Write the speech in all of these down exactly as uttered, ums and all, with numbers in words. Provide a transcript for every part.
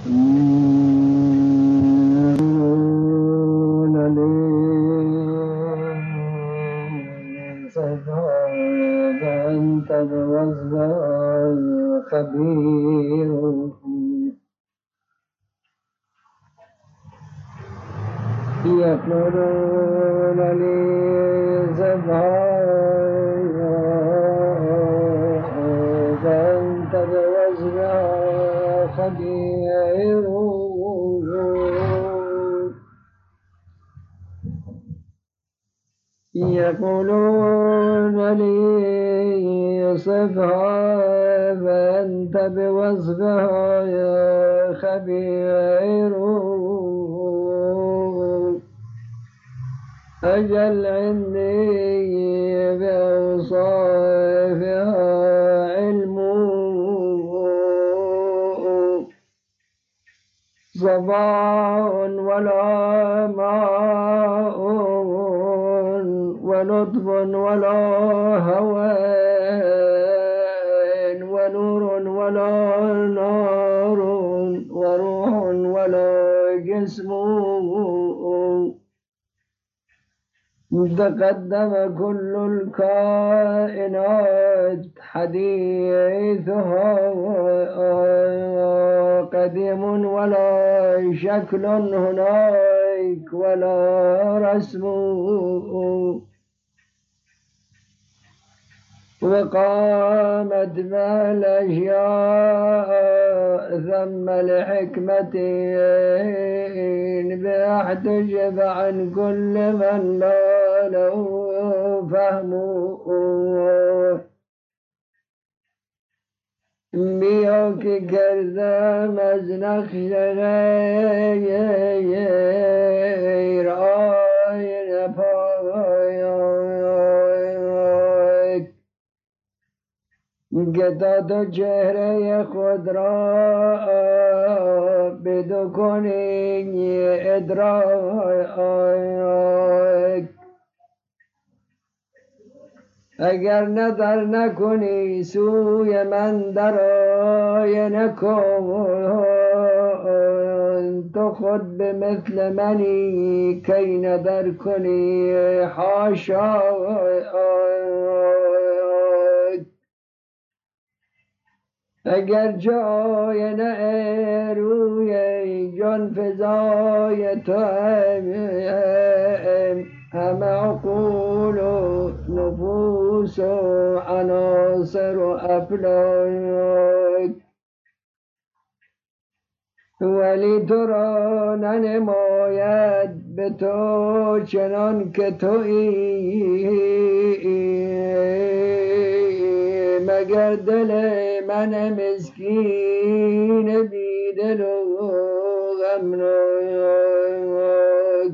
يقولون لي سبحان أنت بوزع خبير يقولون لي سبحان أنت بوزع خبير يقولون لي صفها فأنت بوصفها يا خبير أجل عندي بأوصافها علم صباح ولا ماء ولطف ولا هوان ونور ولا نار وروح ولا جسم تقدم كل الكائنات حديثها قديم ولا شكل هناك ولا رسم وقامت ما الأشياء ثم لحكمة بأحتجب عن كل من لا له فهم بيوك كذا مزنخ غير آين پایک گدا تو چهره خود را بدو کنی ادراک اگر نظر نکنی سوی من در آینه کن تو خود به مثل منی کی نظر کنی حاشا اگر جای نه روی جان فضای تو همه عقول و نفوس و عناصر و افلاک ولی تو را ننماید به تو چنان که تویی مگر دل من مسکین بی دل و غمناک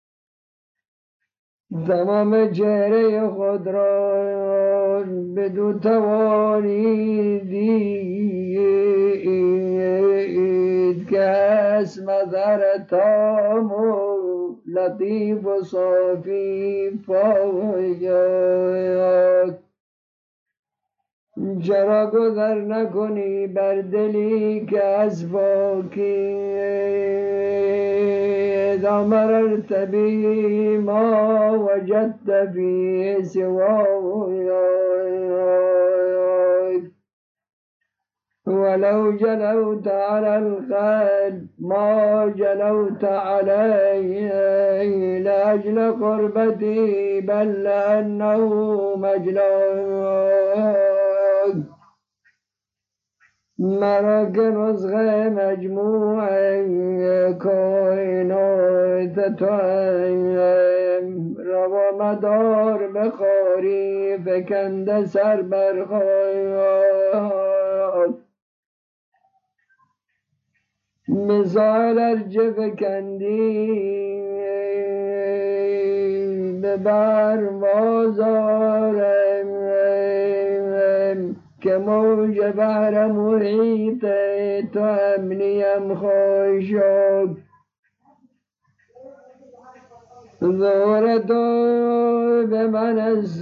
تمام چهره خود را بدو توانی دید که هست مظهر تام و لطیف و صافی پاک چرا گذر نکنی بر دلی که از پاکی اذا مررت به ما وجدت فيه سواك ولو جلوت على القلب ما جلوت عليه لأجل قربتي بل لأنه مجلاك مرا که نسخه مجموع کائنات توام روا مدار بخاری فکنده سر بر خاک مثال ارچه فکندی به پرواز آرم که موج بحر محیط تو امنیم خاشاک ظهور تو به من از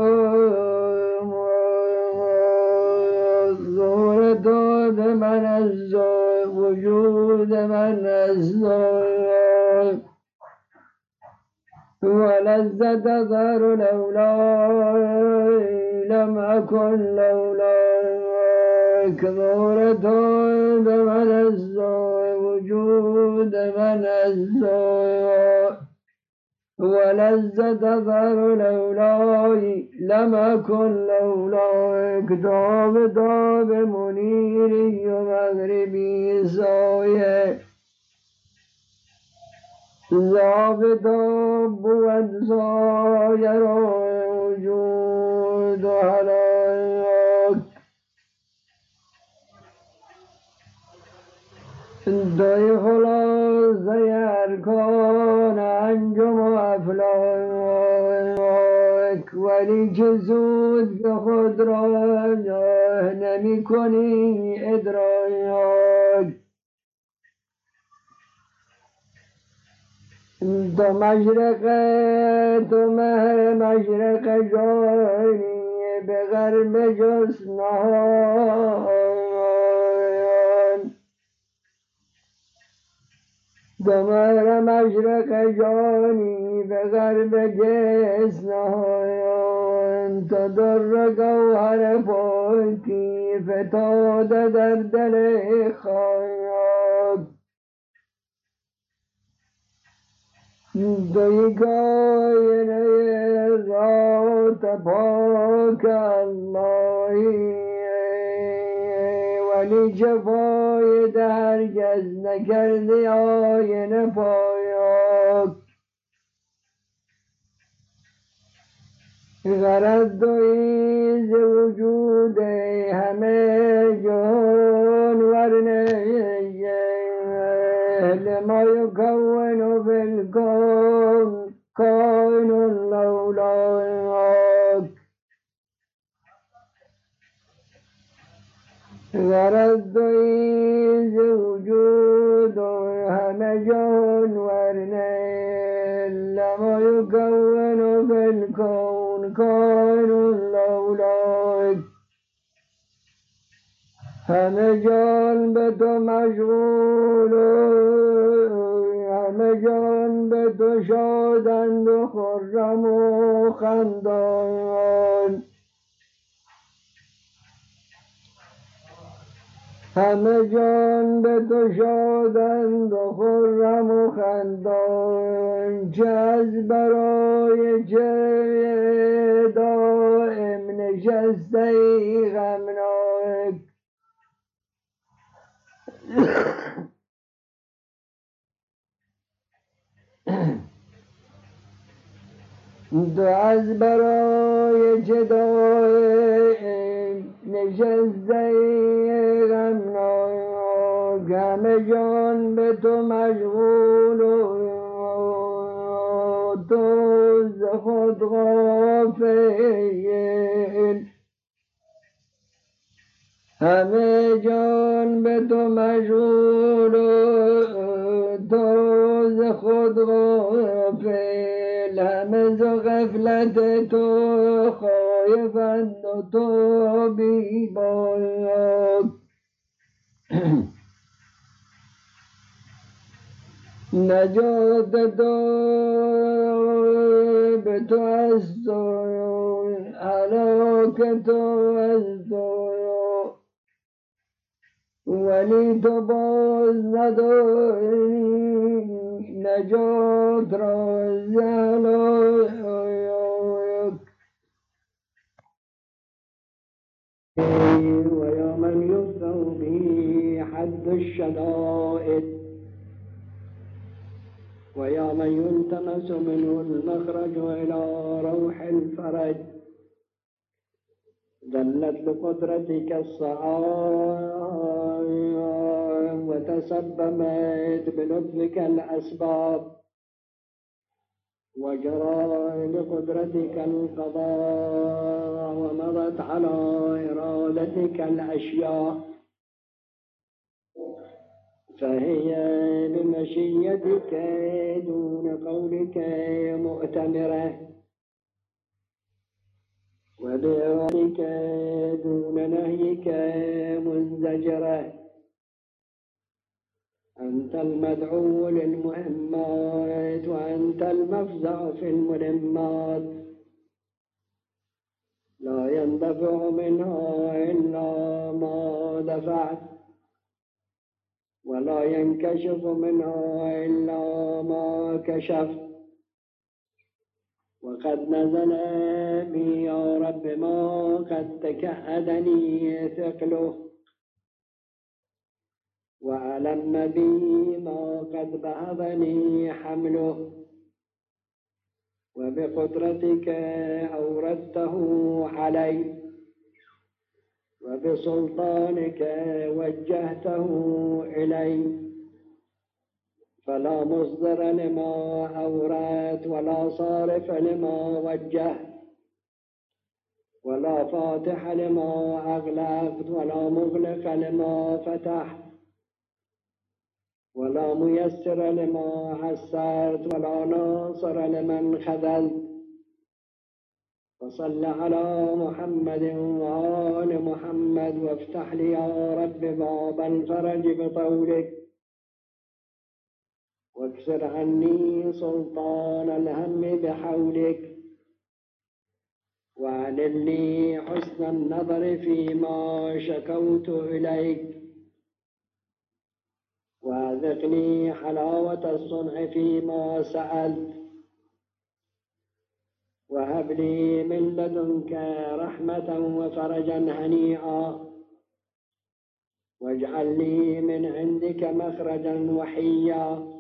ظهور تو به من از ولذة ظهر لولاي لم أكن لولاك ظهرة من الزوء وجود من الزوء ولذة ظهر لولاي لم أكن لولاك داب داب منيري ومغربي زاوية ضابط والزاير وجود هلاك دوی خلاصه ارکان انجم و افلاک ولی که زود به خود را نمی کنی ادراک تو مشرق تو مه مشرق جانی به غرب جز نهان تو مه مشرق جانی به غرب جز نهان تو در گوهر پاکی فتاده در دل خاک دوی گاینه ذات پاک اللهی ولی جفای هرگز نکردی آینه پایاک غرض دوی ز وجود همه جهان ورنه لما يكون في الكون كون لولاك غرض إذ وجود همجان ورنه لما يكون في الكون كون لولاك همه جان به تو مشغول همه جان به تو شادند و خرم و خندان همه جان به تو شادند و خرم و خندان چه از برای چه دائم نشسته ای غمناک تو از برای چه دائم نشسته ای غمناک همه جان به تو مشغول و تو ز خود غافل همه جان به تو مشغول و تو ز خود غافل همه ز غفلت تو خایفند و تو بی باک نجات تو به تو است و هلاک تو از تو ولی تو باز نداری نجات را از هلاک و یا من یفتح به حد الشدائد و یا من یلتمس منه المخرج الى روح الفرج دلت بقدرتك الصعاب وتسببت بلطفك الأسباب وجرى بقدرتك القضاء ومضت على إرادتك الأشياء فهي بمشيتك دون قولك مؤتمرة وبإرادتك دون نهيك منزجرة أنت المدعو للمهمات وأنت المفزع في الملمات، لا يندفع منها إلا ما دفعت، ولا ينكشف منها إلا ما كشفت. وقد نزل بي يا رب ما قد تكأدني ثقله، وألم بي ما قد بهضني حمله، وبقدرتك أوردته علي، وبسلطانك وجهته إلي، فلا مصدر لما أورث، ولا صارف لما وجهت، ولا فاتح لما أغلقت، ولا مغلق لما فتحت، ولا ميسر لما عسرت، ولا ناصر لمن خذلت. وصل على محمد وآل محمد، وافتح لي يا رب باب الفرج بطولك، واكسر عني سلطان الهم بحولك، واعلن لي حسن النظر فيما شكوت إليك، واذقني حلاوة الصنع فيما سألت، وهب لي من لدنك رحمة وفرجا هنيئا، واجعل لي من عندك مخرجا وحيا،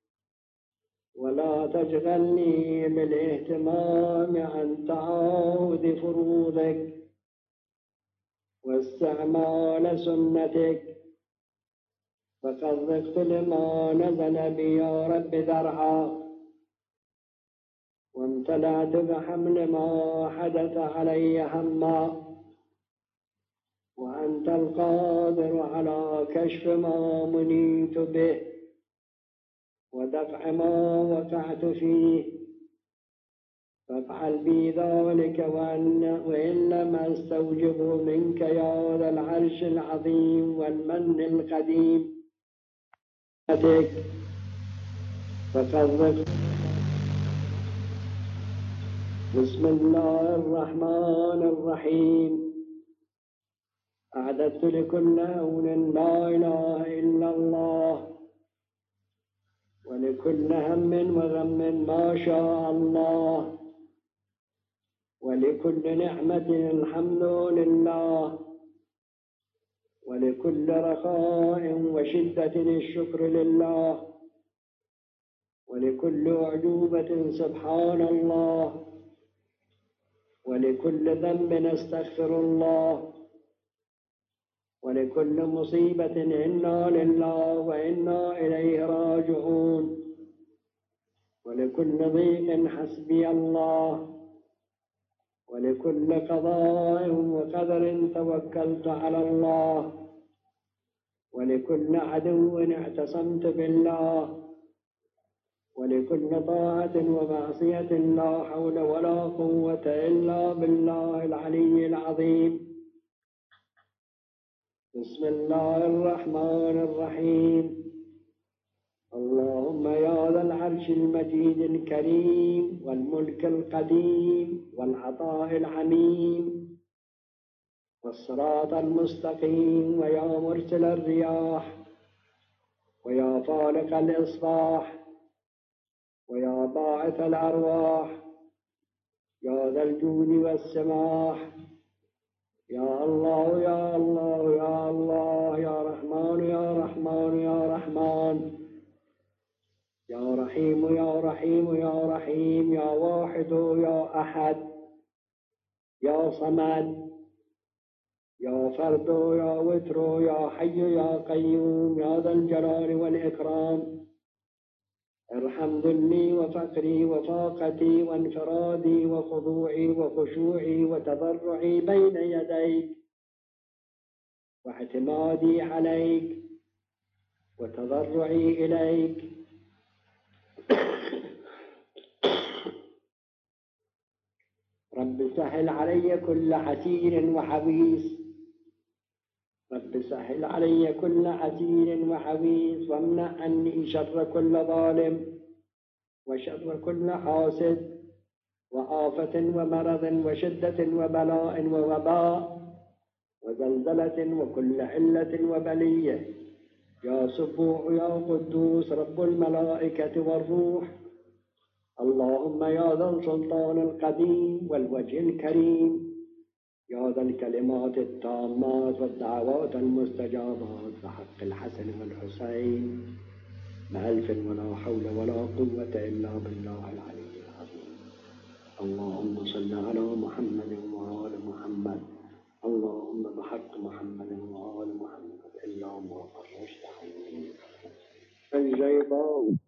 ولا تشغلني بالاهتمام عن تعاهد فروضك واستعمال سنتك، فقد ضقت لما نزل بي يا رب درعا، وامتلأت بحمل ما حدث علي هما، وأنت القادر على كشف ما منيت به ودفع ما وقعت فيه، فافعل بي ذلك، وإن لم أستوجبه منك يا ذا العرش العظيم والمن القديم فقد. بسم الله الرحمن الرحيم. أعددت لكل هون لا إله إلا الله، ولكل هم وغم ما شاء الله، ولكل نعمة الحمد لله، ولكل رخاء وشدة الشكر لله، ولكل أعجوبة سبحان الله، ولكل ذنب نستغفر الله، ولكل مصيبة إنا لله وإنا إليه راجعون، ولكل ضيق حسبي الله، ولكل قضاء وقدر توكلت على الله، ولكل عدو اعتصمت بالله، ولكل طاعة ومعصية لا حول ولا قوة إلا بالله العلي العظيم. بسم الله الرحمن الرحيم. اللهم يا ذا العرش المجيد الكريم والملك القديم والعطاء العميم والصراط المستقيم، ويا مرسل الرياح، ويا فالق الإصباح، ويا باعث الأرواح، يا ذا الجود والسماح، يا الله يا الله يا الله، يا رحمن يا رحمن يا رحمن، يا رحيم يا رحيم يا رحيم، يا واحد يا أحد، يا صمد، يا فرد يا وتر، يا حي يا قيوم، يا ذا الجلال والإكرام. ارحم ذلي وفقري وفاقتي وانفرادي وخضوعي وخشوعي وتضرعي بين يديك، واعتمادي عليك وتضرعي إليك. رب سهل علي كل عسير وحبيس، رب سهل علي كل عسير وعويس، وامنع عني شر كل ظالم وشر كل حاسد وآفة ومرض وشدة وبلاء ووباء وزلزلة وكل علة وبلية، يا سبوح يا قدوس رب الملائكة والروح. اللهم يا ذا السلطان القديم والوجه الكريم، يا ذا الكلمات التامات والدعوات المستجابات، بحق الحسن والحسين مع ألف ولا حول ولا قوة إلا بالله العلي العظيم. اللهم صل على محمد وآل محمد، اللهم بحق محمد وآل محمد إلا ما فرجت عني الجيبان.